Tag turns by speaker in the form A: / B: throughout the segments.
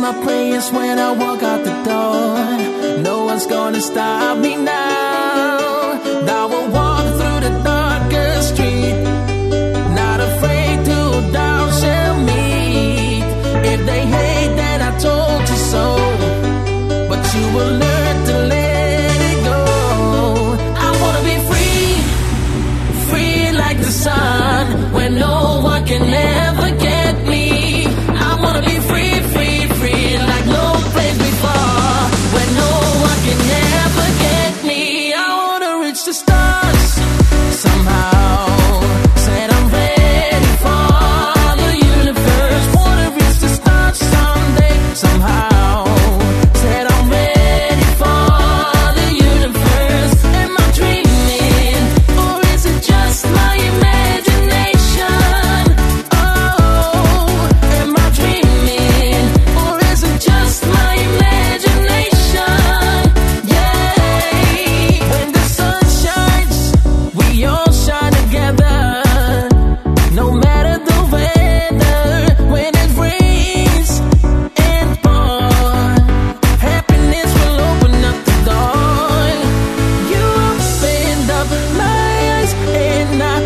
A: my prayers when I walk out the door. No one's gonna stop me now. I will walk through the darkest street, not afraid to doubt shall meet. If they hate, then I told you so, but you will learn to let it go. I wanna be free, free like the sun, when no one can ever get me. I wanna be free, free, free like no place before, when no one can ever get me. I wanna reach the stars somehow. Said I'm ready for the universe. Wanna reach the stars someday, somehow. Said I'm ready for the universe. Am I dreaming, or is it just my imagination? Oh, am I dreaming, or is it just my imagination? Yeah, when the sun shines, we all shine together. No matter the weather, when it rains and pours, happiness will open up the door. You opened up my eyes and I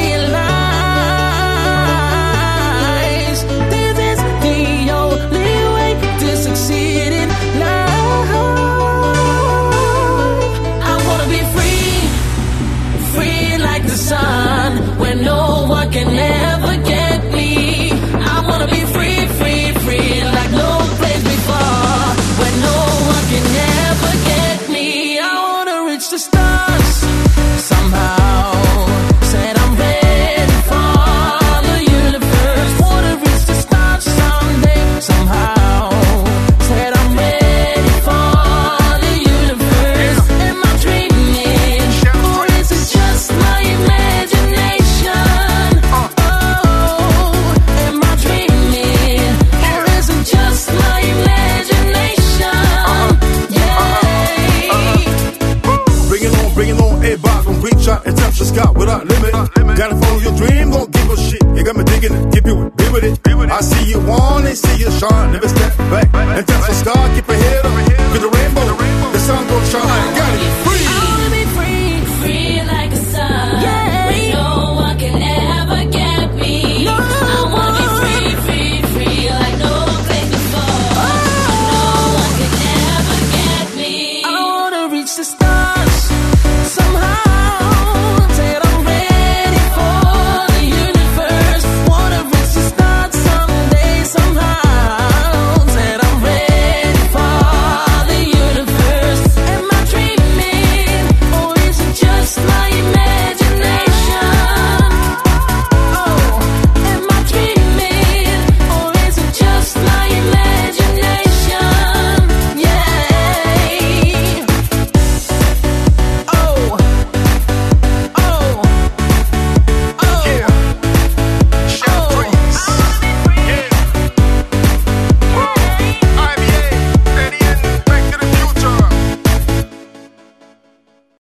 A: realized this is the only way to succeed in life. I wanna be free, free like the sun, when no one can ever get me. I wanna be free, free, free like no place before, when no one can ever get me. I wanna reach the stars somehow. Said I'm ready for the universe. Wanna reach the stars someday, somehow. Said I'm ready for the universe. Am I dreaming, or is it just my imagination? Oh, am I dreaming, or is it just my imagination? Yeah.
B: Bring it on, everybody gon' reach out and touch the sky without limit. Gotta follow your dream, gon' give a shit. You got me digging it, keep it, be with it. I see you want it, see you shine. Never